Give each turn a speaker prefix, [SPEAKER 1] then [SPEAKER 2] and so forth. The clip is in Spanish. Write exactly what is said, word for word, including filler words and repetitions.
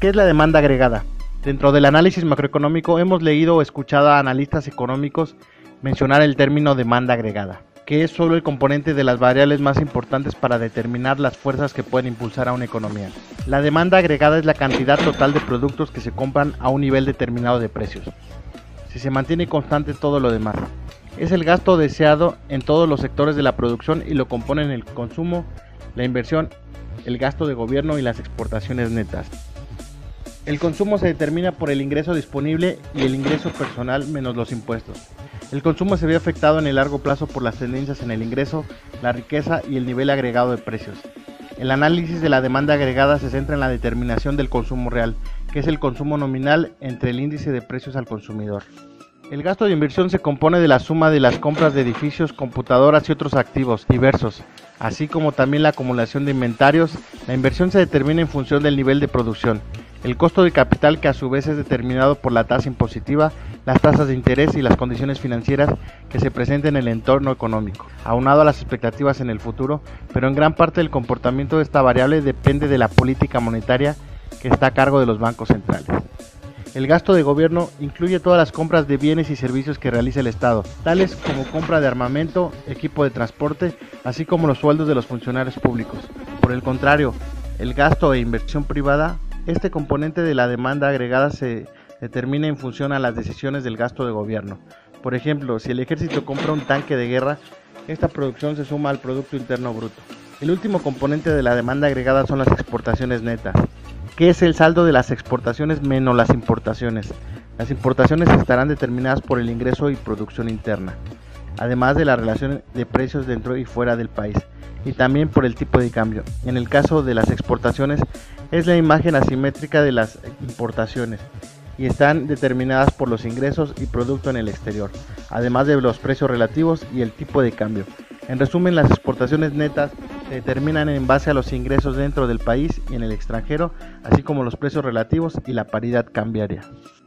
[SPEAKER 1] ¿Qué es la demanda agregada? Dentro del análisis macroeconómico hemos leído o escuchado a analistas económicos mencionar el término demanda agregada, que es solo el componente de las variables más importantes para determinar las fuerzas que pueden impulsar a una economía. La demanda agregada es la cantidad total de productos que se compran a un nivel determinado de precios, si se mantiene constante todo lo demás. Es el gasto deseado en todos los sectores de la producción y lo componen el consumo, la inversión, el gasto de gobierno y las exportaciones netas. El consumo se determina por el ingreso disponible y el ingreso personal menos los impuestos. El consumo se ve afectado en el largo plazo por las tendencias en el ingreso, la riqueza y el nivel agregado de precios. El análisis de la demanda agregada se centra en la determinación del consumo real, que es el consumo nominal entre el índice de precios al consumidor. El gasto de inversión se compone de la suma de las compras de edificios, computadoras y otros activos diversos, así como también la acumulación de inventarios. La inversión se determina en función del nivel de producción. El costo de capital, que a su vez es determinado por la tasa impositiva, las tasas de interés y las condiciones financieras que se presentan en el entorno económico, aunado a las expectativas en el futuro, pero en gran parte del comportamiento de esta variable depende de la política monetaria que está a cargo de los bancos centrales. El gasto de gobierno incluye todas las compras de bienes y servicios que realiza el Estado, tales como compra de armamento, equipo de transporte, así como los sueldos de los funcionarios públicos. Por el contrario, el gasto e inversión privada, este componente de la demanda agregada se determina en función a las decisiones del gasto de gobierno. Por ejemplo, si el ejército compra un tanque de guerra, esta producción se suma al Producto Interno Bruto. El último componente de la demanda agregada son las exportaciones netas, que es el saldo de las exportaciones menos las importaciones. Las importaciones estarán determinadas por el ingreso y producción interna, además de la relación de precios dentro y fuera del país, y también por el tipo de cambio. En el caso de las exportaciones, es la imagen asimétrica de las importaciones, y están determinadas por los ingresos y producto en el exterior, además de los precios relativos y el tipo de cambio. En resumen, las exportaciones netas se determinan en base a los ingresos dentro del país y en el extranjero, así como los precios relativos y la paridad cambiaria.